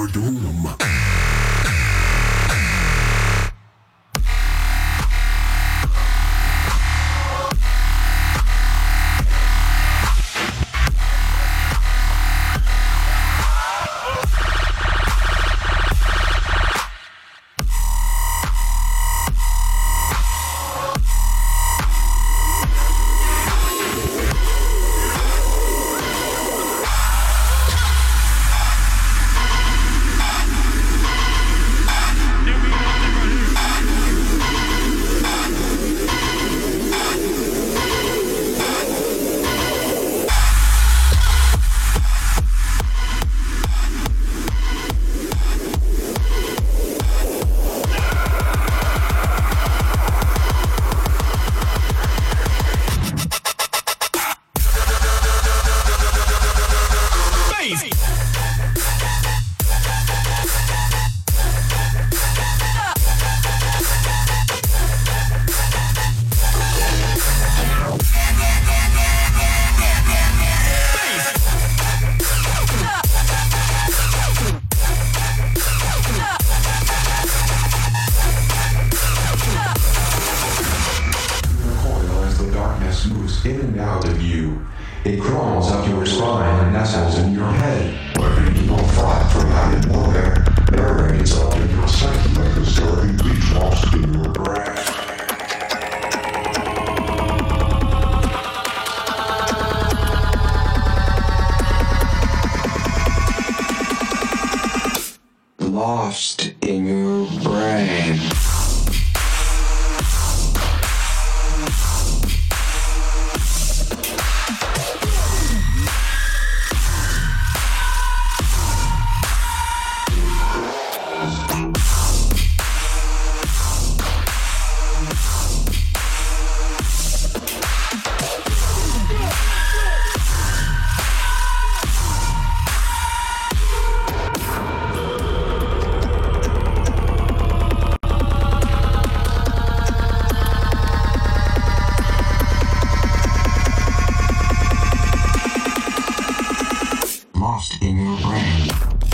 doom. Moves in and out of you. It crawls up your spine and nestles in your head. When people fight for having water, there ends up in your psyche like a starving beach lost in your brain. Lost in your brain. Lost in your brain.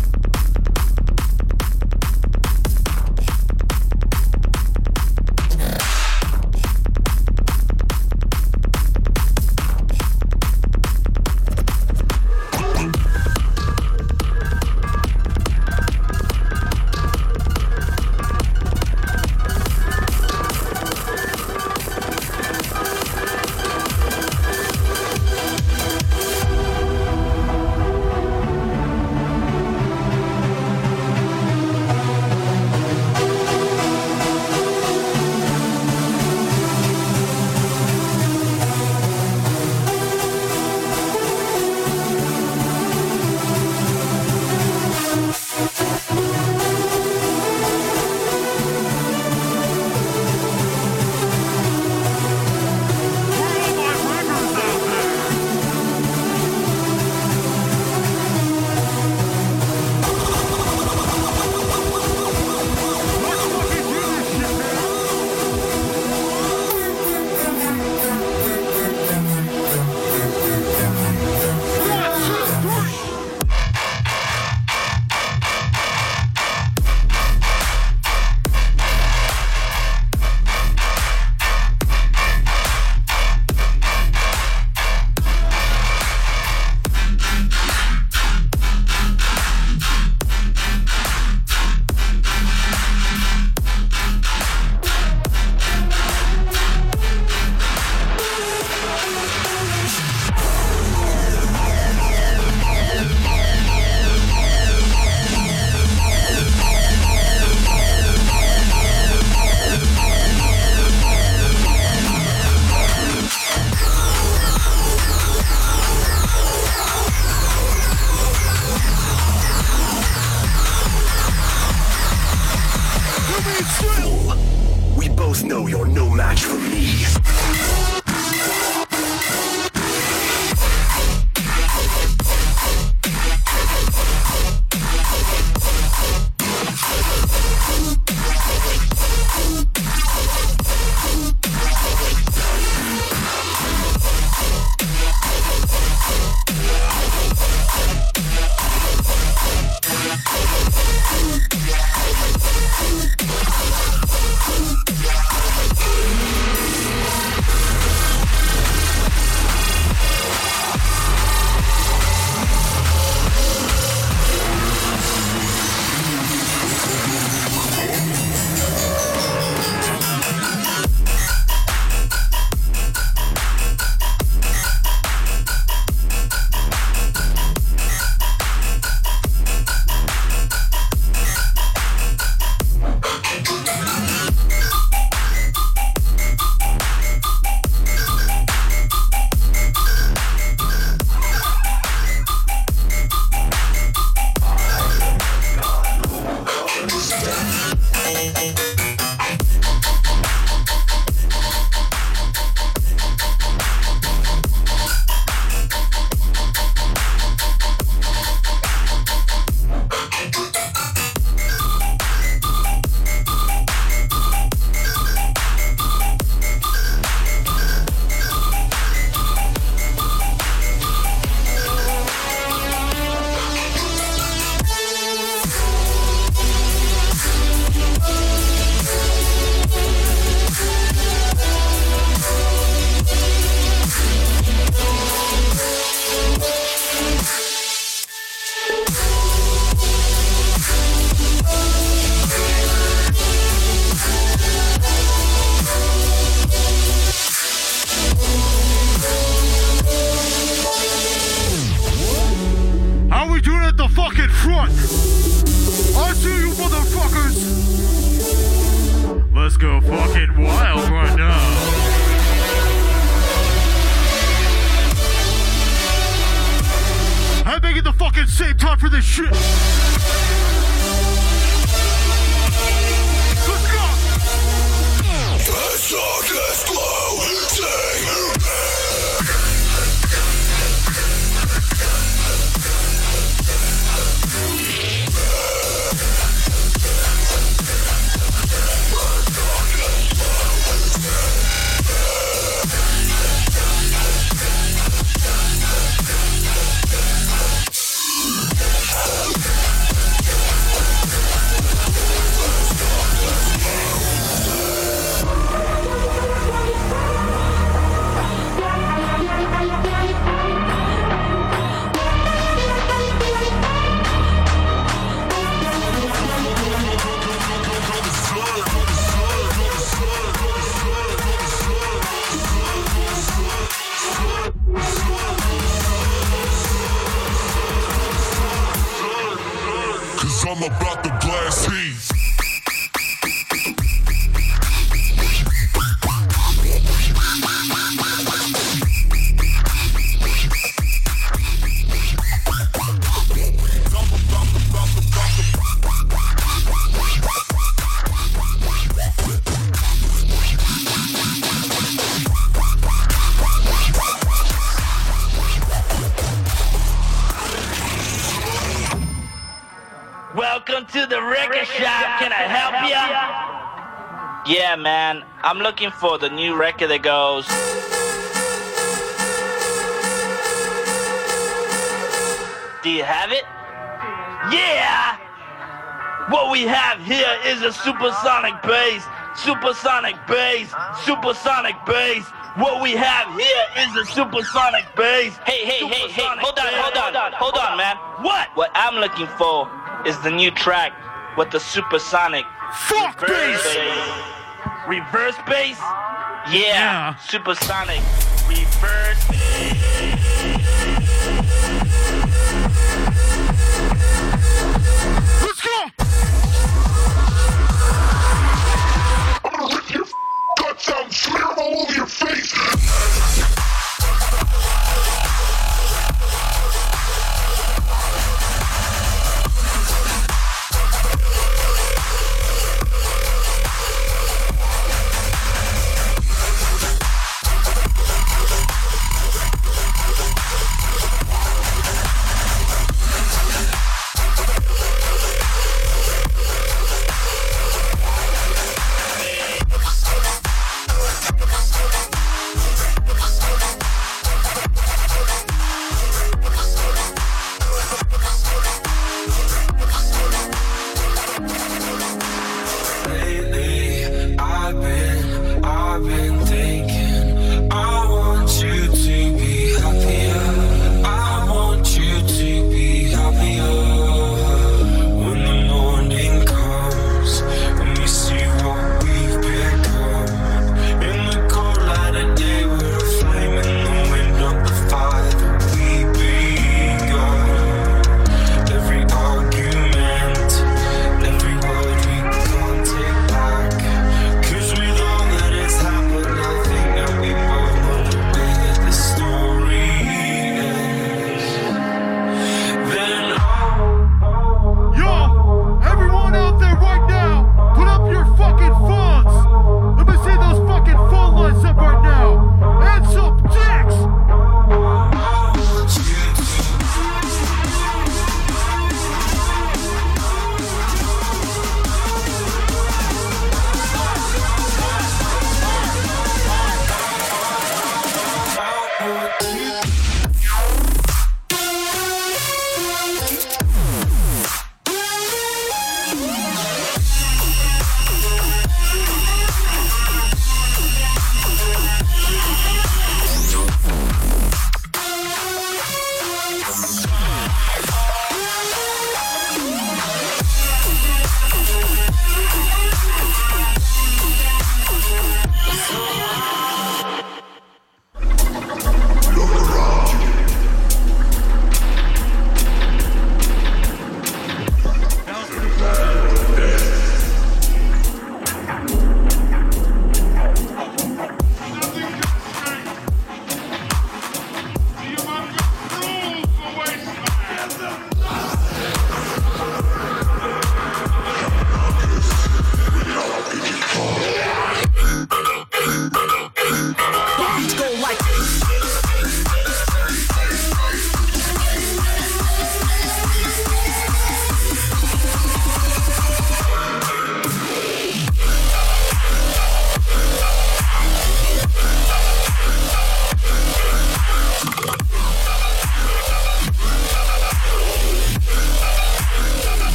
We both know you're no match for me. just go fucking wild right now. I'm making the fucking same time for this shit. Let's go. Let's talk, let's glow, I'm about to blast heat. Welcome to the record shop. Can I help ya? Yeah, man. I'm looking for the new record that goes. Do you have it? Yeah! What we have here is a supersonic bass. Supersonic bass. Supersonic bass. What we have here is a supersonic bass. Hey, hold on, man. What I'm looking for is the new track with the supersonic reverse bass. Reverse bass? Yeah. Supersonic reverse bass. Let's go! I'm gonna rip your guts out and smear them all over your face.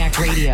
Throwback Radio.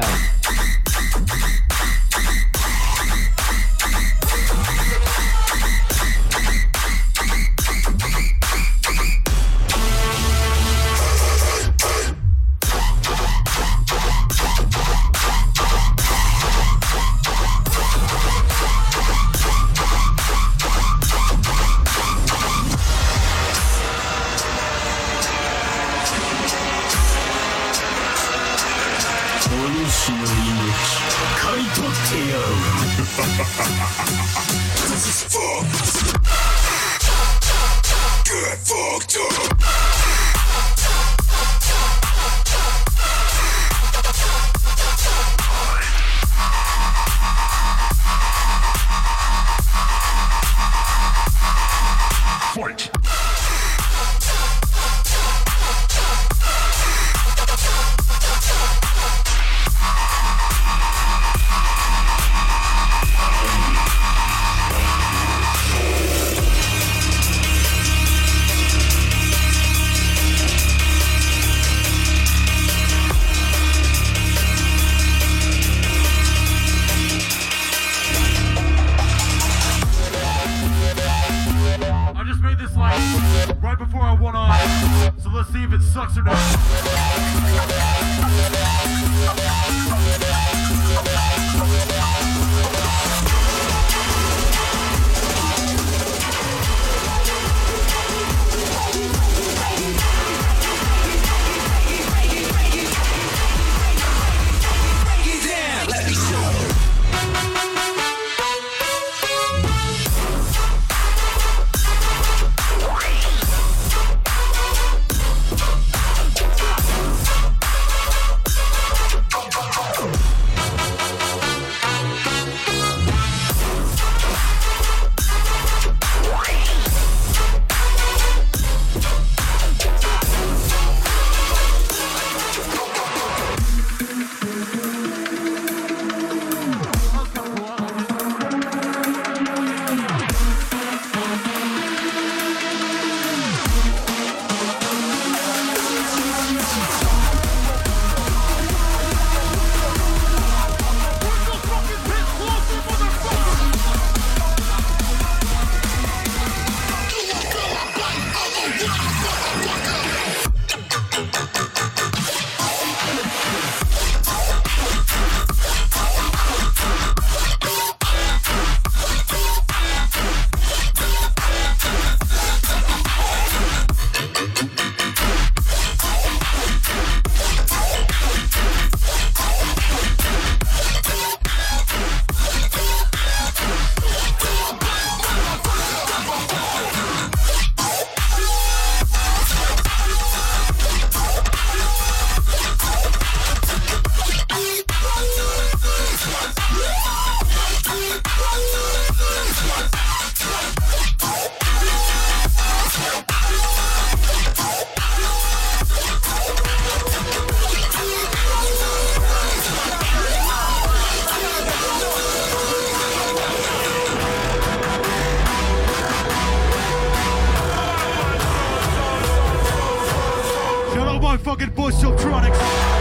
fucking Bush Subtronics.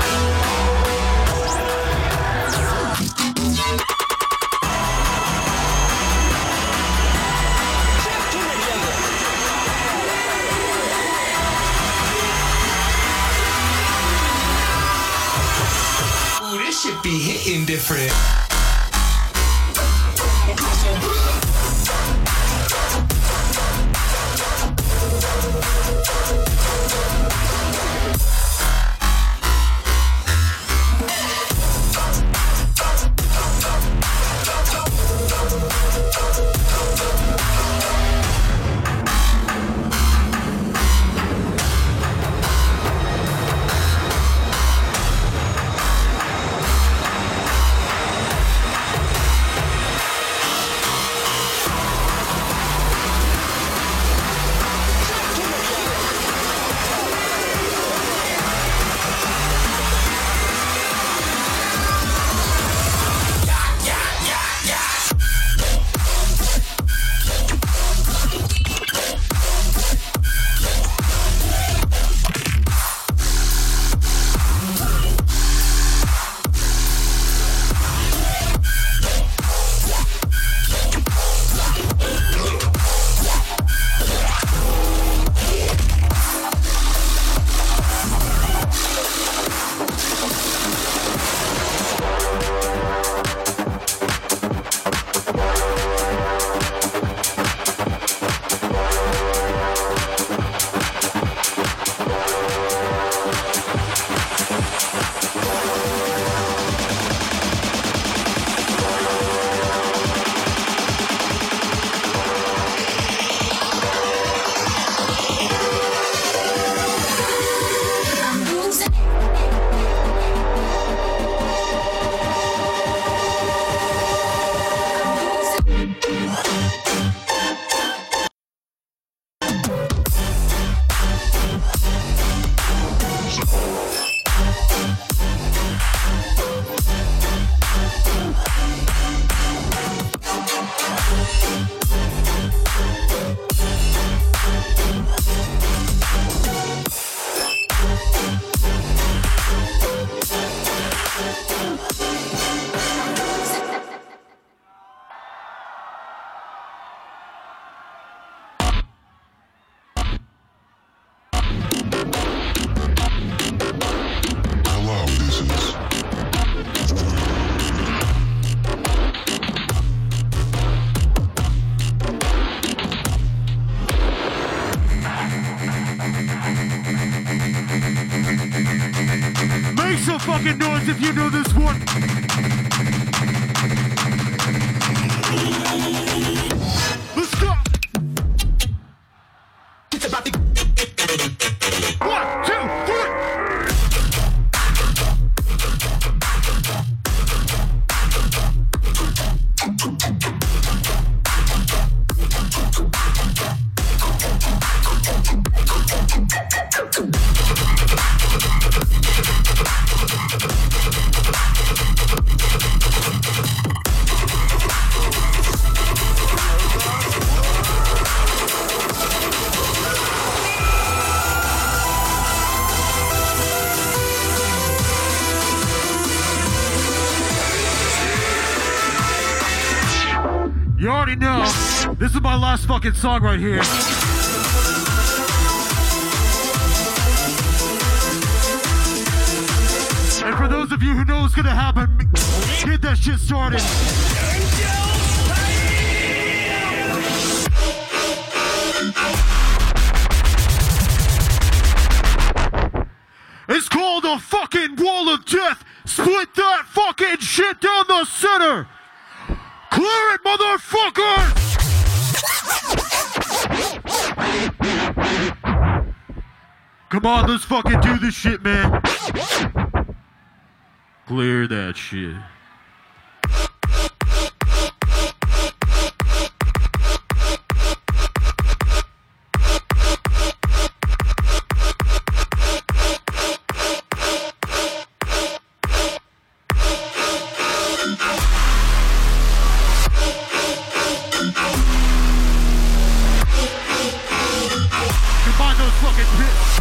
Ooh, this shit be hitting different. fucking noise if you know this one. Let's go. It's about to 1, 2, 3. You already know, this is my last fucking song right here. And for those of you who know what's gonna happen, get that shit started. It's called a fucking wall of death. Split that fucking shit down the center. Clear it, motherfuckers! Come on, let's fucking do this shit, man. Clear that shit. Combine those fucking pits.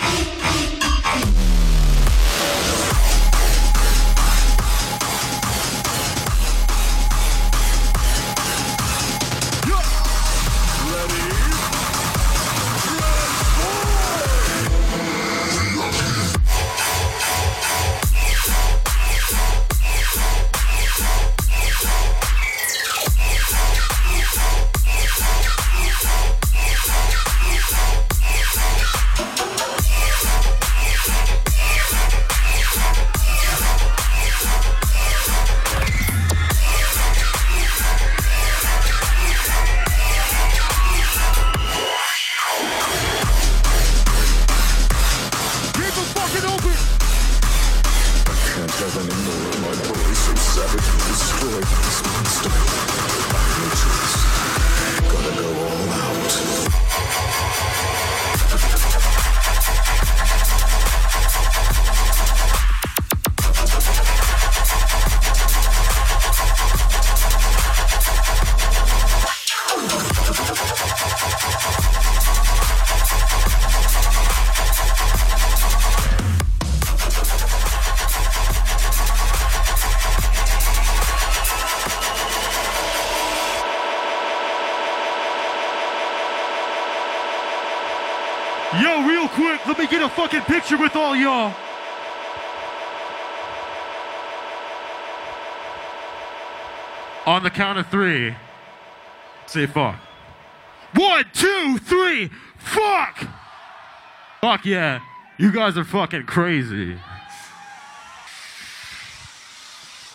Yo, real quick, let me get a fucking picture with all y'all. On the count of 3, say fuck. 1, 2, 3, fuck! Fuck yeah, you guys are fucking crazy.